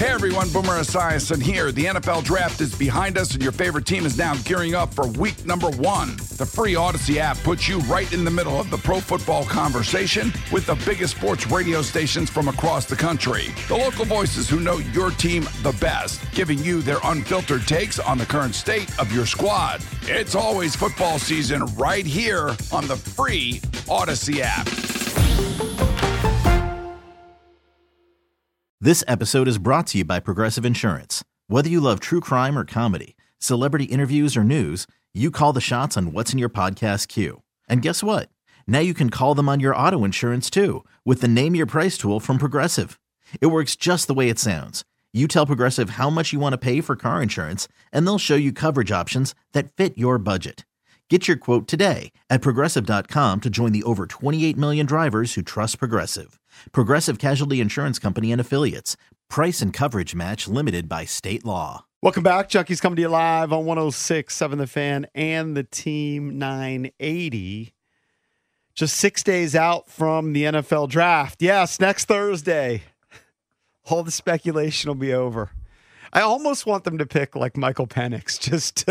Hey everyone, Boomer Esiason here. The NFL Draft is behind us and your favorite team is now gearing up for week number 1. The free Odyssey app puts you right in the middle of the pro football conversation with the biggest sports radio stations from across the country. The local voices who know your team the best, giving you their unfiltered takes on the current state of your squad. It's always football season right here on the free Odyssey app. This episode is brought to you by Progressive Insurance. Whether you love true crime or comedy, celebrity interviews or news, you call the shots on what's in your podcast queue. And guess what? Now you can call them on your auto insurance too with the Name Your Price tool from Progressive. It works just the way it sounds. You tell Progressive how much you want to pay for car insurance, and they'll show you coverage options that fit your budget. Get your quote today at Progressive.com to join the over 28 million drivers who trust Progressive. Progressive Casualty Insurance Company and Affiliates. Price and coverage match limited by state law. Welcome back. Chucky's coming to you live on 106.7 The Fan and the Team 980. Just 6 days out from the NFL Draft. Yes, next Thursday. All the speculation will be over. I almost want them to pick like Michael Penix just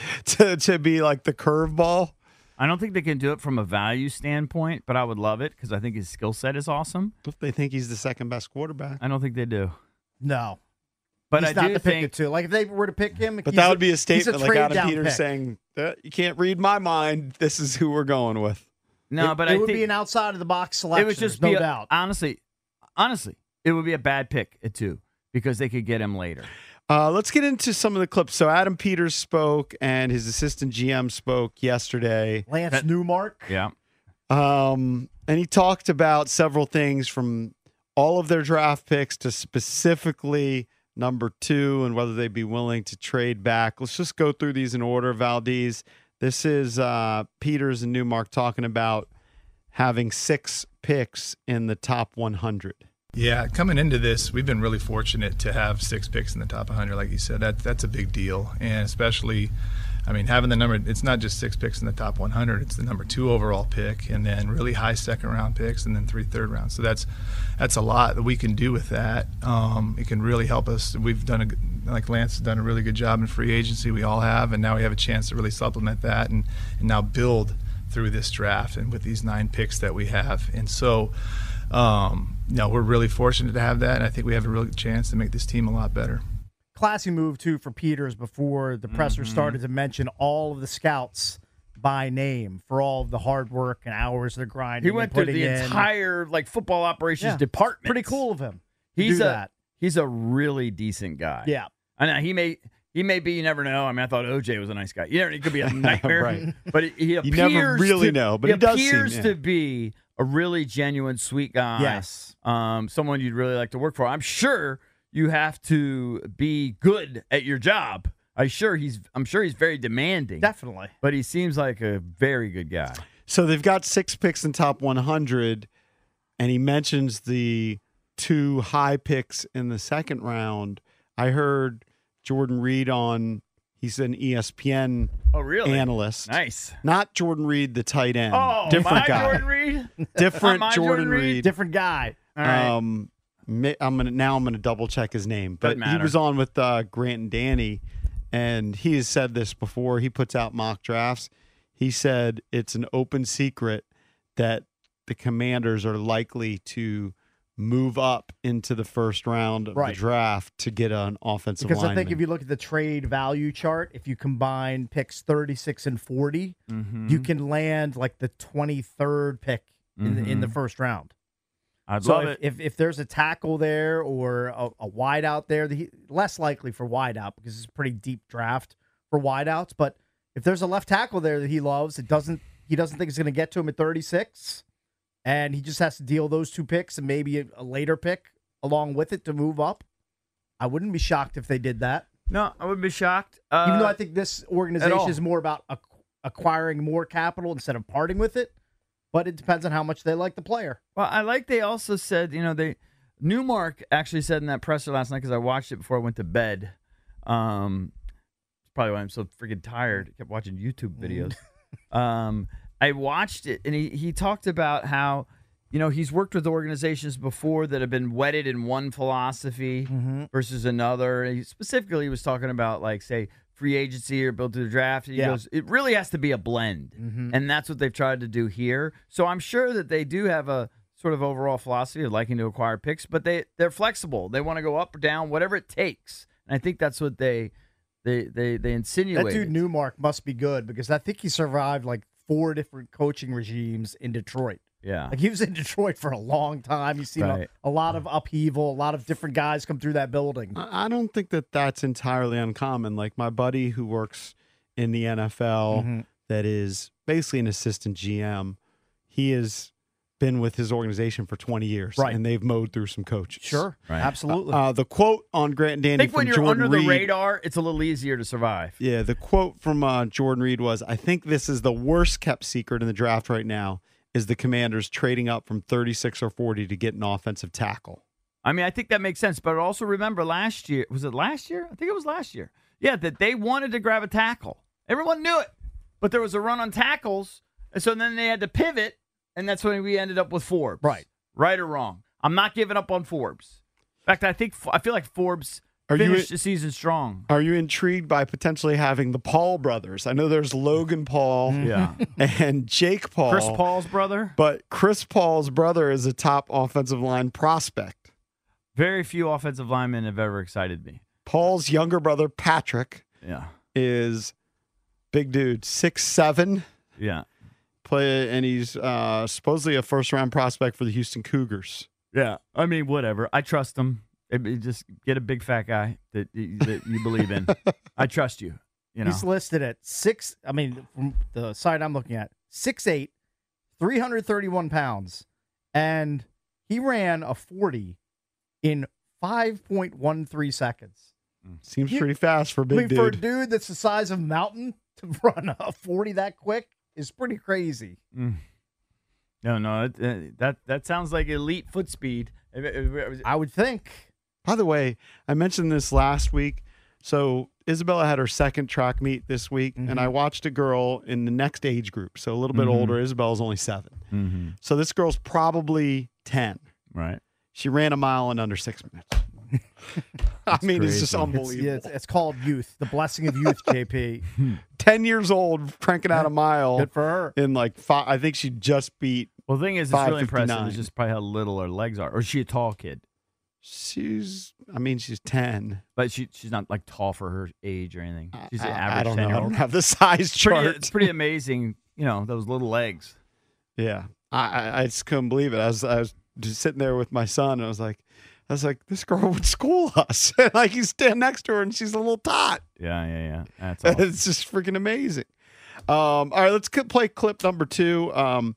to be like the curveball. I don't think they can do it from a value standpoint, but I would love it because I think his skill set is awesome. If they think he's the second best quarterback. I don't think they do. No. But he's I not do to think pick it too. Like if they were to pick him, but that would be a statement like Adam trade-down Peters pick. saying, you can't read my mind. This is who we're going with. No, but I it would think be an outside of the box selection. it would just no be doubt. Honestly, it would be a bad pick at 2 because they could get him later. Let's get into some of the clips. So Adam Peters spoke and his assistant GM spoke yesterday. Lance Newmark. Yeah. And he talked about several things from all of their draft picks to specifically number 2 and whether they'd be willing to trade back. Let's just go through these in order, Valdez. This is Peters and Newmark talking about having 6 picks in the top 100. Yeah, coming into this, we've been really fortunate to have 6 picks in the top 100, like you said. That's a big deal, and especially, I mean, having the number, it's not just 6 picks in the top 100, it's the number 2 overall pick, and then really high second-round picks, and then 3 third-rounds. So that's a lot that we can do with that. It can really help us. We've done, like Lance has done a really good job in free agency, we all have, and now we have a chance to really supplement that and now build through this draft and with these 9 picks that we have. And so, we're really fortunate to have that, and I think we have a real chance to make this team a lot better. Classy move, too, for Peters before the presser started to mention all of the scouts by name for all of the hard work and hours they're grinding. He went through the entire football operations department. Pretty cool of him. He's a really decent guy. Yeah. I know he may be, you never know. I mean, I thought OJ was a nice guy. He could be a nightmare. Right. But he appears you never really know, but he does appears seem, to be a really genuine, sweet guy. Yes. Someone you'd really like to work for. I'm sure you have to be good at your job. I'm sure he's very demanding. Definitely. But he seems like a very good guy. So they've got 6 picks in top 100, and he mentions the 2 high picks in the second round. I heard Jordan Reed he's an ESPN analyst. Nice. Not Jordan Reed, the tight end. Oh, different guy. Jordan Reed? Different My Jordan Reed. Different guy. All right. I'm gonna double check his name, but Doesn't he matter. was on with Grant and Danny, and he has said this before. He puts out mock drafts. He said it's an open secret that the Commanders are likely to move up into the first round of the draft to get an offensive lineman. Because I think if you look at the trade value chart, if you combine picks 36 and 40, you can land like the 23rd pick in the first round. I'd love it. If there's a tackle there or a wide out there, less likely for wide out because it's a pretty deep draft for wide outs. But if there's a left tackle there that he loves, he doesn't think it's going to get to him at 36, and he just has to deal those 2 picks and maybe a later pick along with it to move up. I wouldn't be shocked if they did that. No, I wouldn't be shocked. Even though I think this organization is more about acquiring more capital instead of parting with it. But it depends on how much they like the player. Well, I like they also said, Newmark actually said in that presser last night, because I watched it before I went to bed. It's probably why I'm so freaking tired. I kept watching YouTube videos. I watched it, and he talked about how, he's worked with organizations before that have been wedded in one philosophy versus another. He specifically was talking about, like, say, free agency or built to the draft. He goes, it really has to be a blend. And that's what they've tried to do here. So I'm sure that they do have a sort of overall philosophy of liking to acquire picks, but they're flexible. They want to go up or down, whatever it takes. And I think that's what they insinuate. That dude Newmark must be good because I think he survived like 4 different coaching regimes in Detroit. Yeah. Like he was in Detroit for a long time. You've seen a lot of upheaval, a lot of different guys come through that building. I don't think that that's entirely uncommon. Like my buddy who works in the NFL that is basically an assistant GM, he has been with his organization for 20 years, and they've mowed through some coaches. Sure, absolutely. The quote on Grant and Danny I think from when you're Jordan under Reed, the radar, it's a little easier to survive. Yeah, the quote from Jordan Reed was, I think this is the worst kept secret in the draft right now, is the Commanders trading up from 36 or 40 to get an offensive tackle. I mean, I think that makes sense. But also remember last year, was it last year? I think it was last year. Yeah, that they wanted to grab a tackle. Everyone knew it. But there was a run on tackles. And so then they had to pivot. And that's when we ended up with Forbes. Right or wrong. I'm not giving up on Forbes. In fact, I feel like Forbes finished the season strong. Are you intrigued by potentially having the Paul brothers? I know there's Logan Paul and Jake Paul. Chris Paul's brother? But Chris Paul's brother is a top offensive line prospect. Very few offensive linemen have ever excited me. Paul's younger brother, Patrick, is big dude, 6'7". Yeah. And he's supposedly a first-round prospect for the Houston Cougars. Yeah. I mean, whatever. I trust him. Just get a big fat guy that you believe in. I trust you. He's listed at from the site I'm looking at, 6'8", 331 pounds. And he ran a 40 in 5.13 seconds. Seems pretty fast for a big dude. For a dude that's the size of a mountain to run a 40 that quick is pretty crazy. No, that sounds like elite foot speed. I would think. By the way, I mentioned this last week. So Isabella had her second track meet this week, and I watched a girl in the next age group, so a little bit older. Isabella's only 7. So this girl's probably 10. Right. She ran a mile in under 6 minutes. I mean, crazy. It's just unbelievable. It's called youth, the blessing of youth, JP. 10 years old, cranking out a mile. Good for her. In like 5, I think she just beat. Well, the thing is, it's really 5:59. impressive. It's just probably how little her legs are. Or is she a tall kid? She's 10. But she's not like tall for her age or anything. She's an average I don't know. I 10-year-old. don't have the size chart. It's pretty amazing, those little legs. Yeah. I just couldn't believe it. I was just sitting there with my son, and I was like, this girl would school us. Like, you stand next to her, and she's a little tot. Yeah. That's awesome. It's just freaking amazing. All right, let's play clip number 2.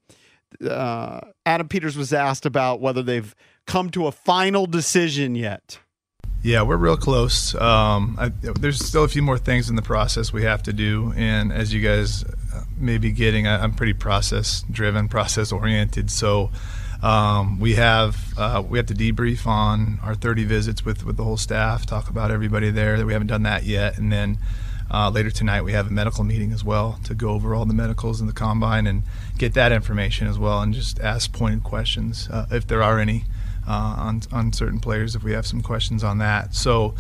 Adam Peters was asked about whether they've come to a final decision yet. Yeah, we're real close. There's still a few more things in the process we have to do, and as you guys may be getting, I'm pretty process-driven, process-oriented. So we have to debrief on our 30 visits with the whole staff, talk about everybody there. That we haven't done that yet, and then later tonight we have a medical meeting as well to go over all the medicals in the combine and get that information as well, and just ask pointed questions if there are any. On certain players, if we have some questions on that. So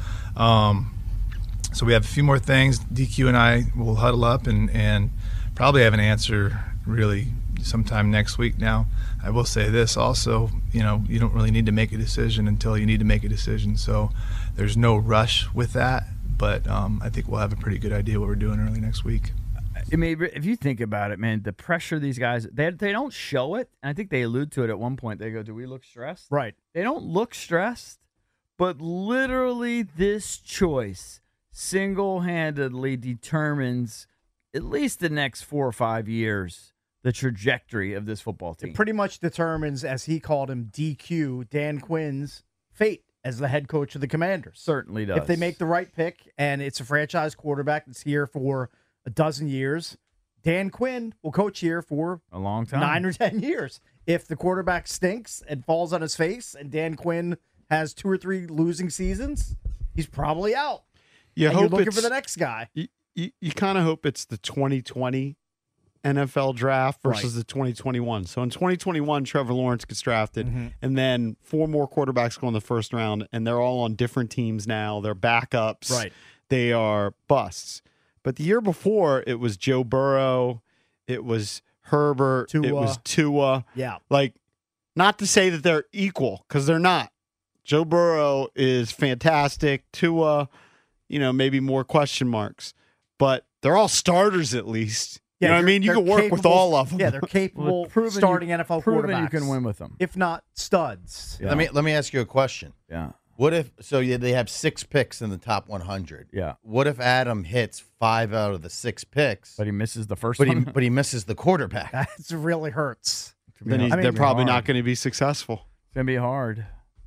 we have a few more things. DQ and I will huddle up and probably have an answer really sometime next week. Now, I will say this also, you don't really need to make a decision until you need to make a decision. So there's no rush with that, but I think we'll have a pretty good idea what we're doing early next week. I mean, if you think about it, man, the pressure these guys, they don't show it. And I think they allude to it at one point. They go, do we look stressed? Right. They don't look stressed, but literally this choice single-handedly determines at least the next 4 or 5 years the trajectory of this football team. It pretty much determines, as he called him, DQ, Dan Quinn's fate as the head coach of the Commanders. Certainly does. If they make the right pick and it's a franchise quarterback that's here for a dozen years, Dan Quinn will coach here for a long time, 9 or 10 years. If the quarterback stinks and falls on his face and Dan Quinn has 2 or 3 losing seasons, he's probably out. You're looking for the next guy. You kind of hope it's the 2020 NFL draft versus the 2021. So in 2021, Trevor Lawrence gets drafted, and then 4 more quarterbacks go in the first round, and they're all on different teams now. They're backups. Right. They are busts. But the year before, it was Joe Burrow, it was Herbert, it was Tua. Yeah. Like, not to say that they're equal, because they're not. Joe Burrow is fantastic. Tua, maybe more question marks. But they're all starters at least. You know what I mean? You can work with all of them. Yeah, they're capable Proven starting you- NFL proven quarterbacks. you can win with them. If not studs. Yeah. Let me ask you a question. Yeah. What if they have 6 picks in the top 100? Yeah. What if Adam hits 5 out of the 6 picks, But he misses the first but one. he misses the quarterback? That really hurts. Then they're probably not going to be successful. It's going to be hard.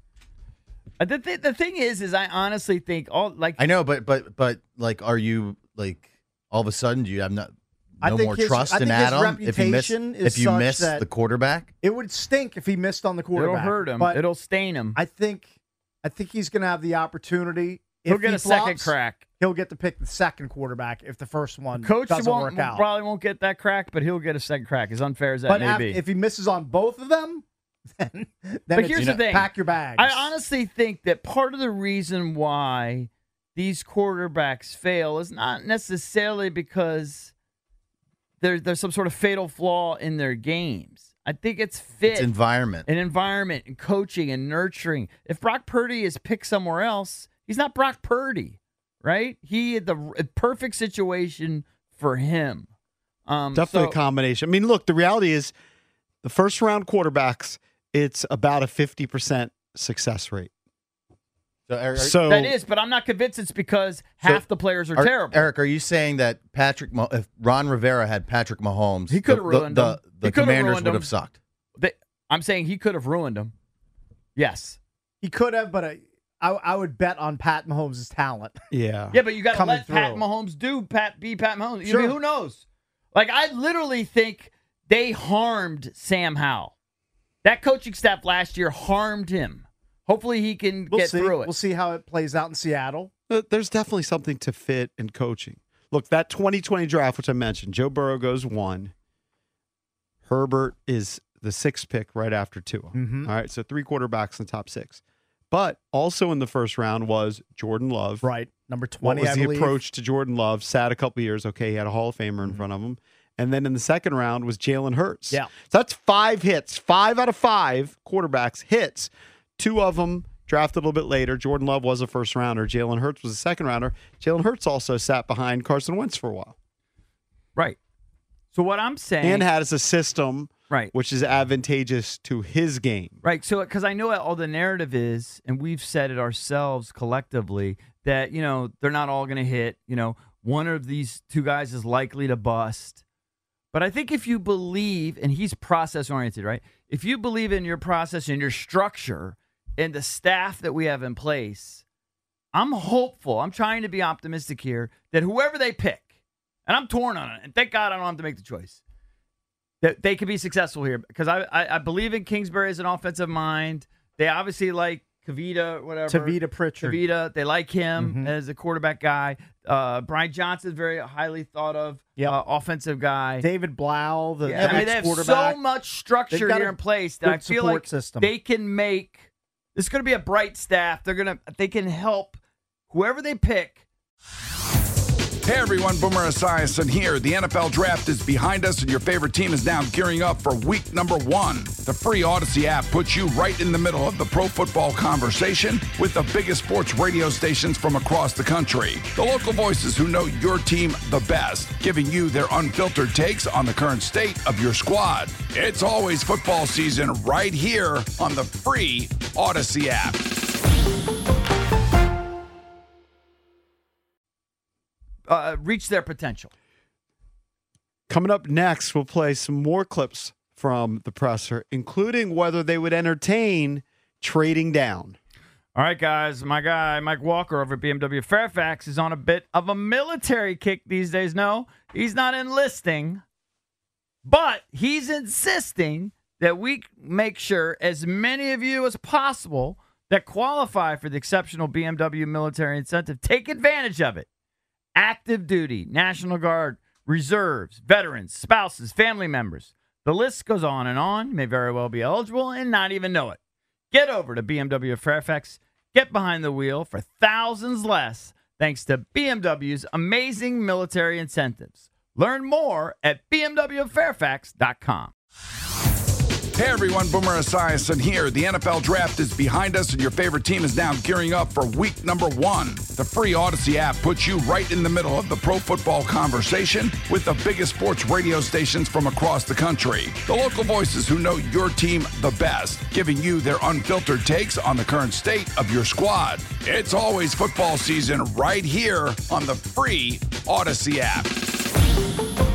The thing is I honestly think I know, but like, are you like all of a sudden do you have no more trust in Adam if you miss the quarterback? It would stink if he missed on the quarterback. It'll hurt him. But It'll stain him. I think he's going to have the opportunity. He'll If get he a second flops, crack. He'll get to pick the second quarterback if the first one Coach doesn't work out. probably won't get that crack, but he'll get a second crack. As unfair as that But may be. if he misses on both of them, then But here's the thing. pack your bags. I honestly think that part of the reason why these quarterbacks fail is not necessarily because there's some sort of fatal flaw in their games. I think it's fit. It's environment. And environment and coaching and nurturing. If Brock Purdy is picked somewhere else, he's not Brock Purdy, right? He had the perfect situation for him. Definitely a combination. I mean, look, the reality is the first round quarterbacks, it's about a 50% success rate. So that is, but I'm not convinced it's because half the players are terrible. Eric, are you saying that if Ron Rivera had Patrick Mahomes, he could have ruined him. The Commanders would have sucked? I'm saying he could have ruined him. Yes. He could have, but I would bet on Pat Mahomes' talent. Yeah. Yeah, but you got to Coming let Pat through. Mahomes be Pat Mahomes. Sure. I mean, who knows? Like, I literally think they harmed Sam Howell. That coaching staff last year harmed him. Hopefully he can We'll get see. through it. We'll see how it plays out in Seattle. There's definitely something to fit in coaching. Look, that 2020 draft, which I mentioned, Joe Burrow goes 1. Herbert is the 6th pick right after Tua. Mhm. All right, so 3 quarterbacks in the top 6. But also in the first round was Jordan Love. Right. Number What 20, was I the believe. approach to Jordan Love? Sat a couple years. Okay, he had a Hall of Famer in front of him. And then in the second round was Jalen Hurts. Yeah. So that's 5 hits. 5 out of 5 quarterbacks hits. 2 of them drafted a little bit later. Jordan Love was a first rounder. Jalen Hurts was a second rounder. Jalen Hurts also sat behind Carson Wentz for a while. Right. So what I'm saying. And has a system right. which is advantageous to his game. Right. So, because I know what all the narrative is, and we've said it ourselves collectively, that, they're not all going to hit. One of these 2 guys is likely to bust. But I think if you believe, and he's process oriented, right? If you believe in your process and your structure and the staff that we have in place, I'm hopeful. I'm trying to be optimistic here that whoever they pick, and I'm torn on it, and thank God I don't have to make the choice, that they could be successful here because I believe in Kingsbury as an offensive mind. They obviously like Tavita Pritchard. Tavita, they like him as a quarterback guy. Brian Johnson is very highly thought of offensive guy. David Blau, the they next have quarterback. so much structure here in place that I feel like they can make. This is going to be a bright staff. They can help whoever they pick. Hey everyone, Boomer Esiason here. The NFL Draft is behind us and your favorite team is now gearing up for week number 1. The free Odyssey app puts you right in the middle of the pro football conversation with the biggest sports radio stations from across the country. The local voices who know your team the best, giving you their unfiltered takes on the current state of your squad. It's always football season right here on the free Odyssey app. Reach their potential. Coming up next, we'll play some more clips from the presser, including whether they would entertain trading down. All right, guys. My guy, Mike Walker over at BMW Fairfax, is on a bit of a military kick these days. No, he's not enlisting, but he's insisting that we make sure as many of you as possible that qualify for the exceptional BMW military incentive take advantage of it. Active duty, National Guard, reserves, veterans, spouses, family members. The list goes on and on. You may very well be eligible and not even know it. Get over to BMW of Fairfax. Get behind the wheel for thousands less thanks to BMW's amazing military incentives. Learn more at bmwfairfax.com. Hey everyone, Boomer Esiason here. The NFL Draft is behind us and your favorite team is now gearing up for week number 1. The free Odyssey app puts you right in the middle of the pro football conversation with the biggest sports radio stations from across the country. The local voices who know your team the best, giving you their unfiltered takes on the current state of your squad. It's always football season right here on the free Odyssey app.